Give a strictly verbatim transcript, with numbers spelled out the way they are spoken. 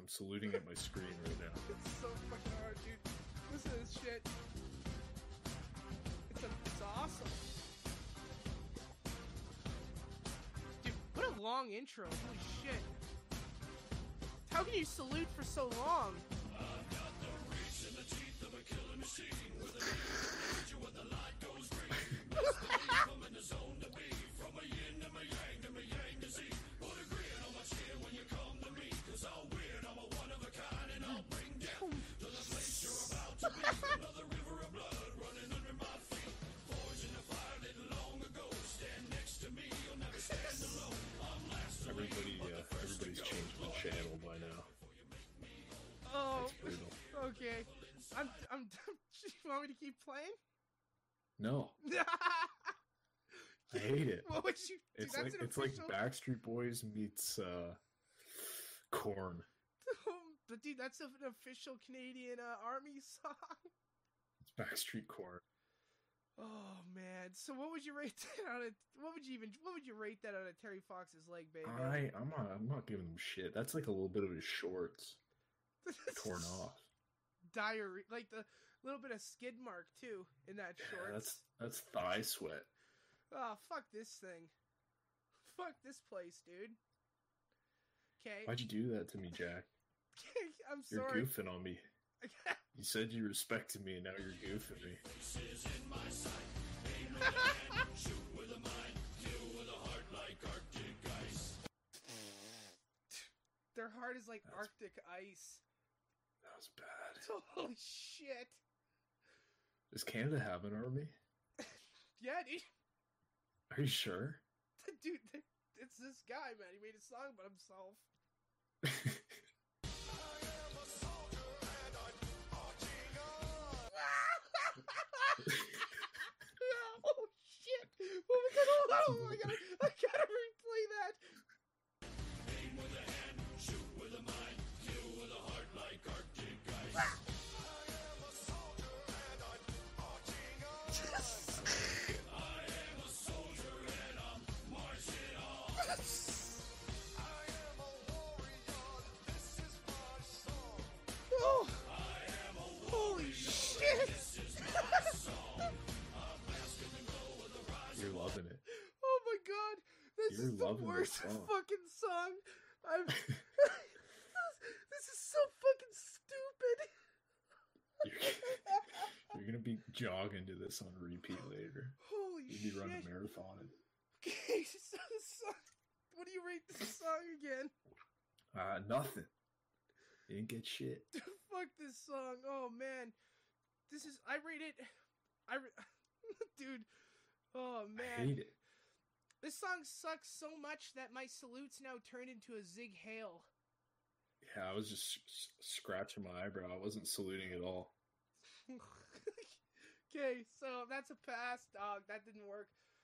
I'm saluting at my screen right now. It's so fucking hard, dude. Listen to this shit. It's, a, it's awesome. Dude, what a long intro. Holy shit. How can you salute for so long? I've got the reach and the teeth of a killer machine. With a you when the light goes green. Best believe I'm in the zone to be. From a yin to my yang to my yang to Z. Put a grin on my chin when you come to me. Cause I'm weird, I'm a one of a kind. And I'll bring death to the place you're about to be. Another river of blood running under my feet. Poison the fire lit long ago. Stand next to me, you'll never stand alone. I'm last. Everybody, uh, everybody's changed the channel by now. Oh, It's brutal. okay. I'm, I'm, you want me to keep playing? No, I hate it. What would you do? It's That's like an it's like official... Backstreet Boys meets uh, Korn. But dude, that's an official Canadian uh, Army song. It's Backstreet Korn. Oh man! So what would you rate that out of? What would you even? What would you rate that out of Terry Fox's leg, baby? I I'm not I'm not giving them shit. That's like a little bit of his shorts torn off. Diary, like the little bit of skid mark too in that Yeah, shorts. that's that's thigh sweat. Oh fuck this thing! Fuck this place, dude. Okay, Why'd you do that to me, Jack? I'm You're sorry. goofing on me. You said you respected me, and now you're goofing me. In my sight. Aim with a hand, shoot with a mind, kill with a heart like Arctic ice. Their heart is like That's- Arctic ice. That was bad. Holy shit! Does Canada have an army? Yeah, dude. Are you sure? Dude, it's this guy, man. He made a song about himself. Oh shit! Oh my god! Hold on! Oh my god! I gotta replay that. Aim with a hand, shoot with a mind, kill with a heart like Arctic ice. I am a soldier and I'm marching on. Oh! I am a Holy shit! This is my song. I'm basking in the glow of the rise. You're loving it. Oh my god! This You're is the loving worst this song. fucking song. I'm. this is so fucking stupid. You're, you're gonna be jogging to this on repeat later. Holy You'd be shit! running a marathon. Okay, so this song. What do you rate this song again? Uh, nothing. You didn't get shit. Fuck this song. Oh man, this is. I rate it. I, re- dude. Oh I man, hate it. this song sucks so much that my salutes now turned into a Zig Hail. Yeah, I was just s- scratching my eyebrow. I wasn't saluting at all. Okay, so that's a pass, dog. That didn't work.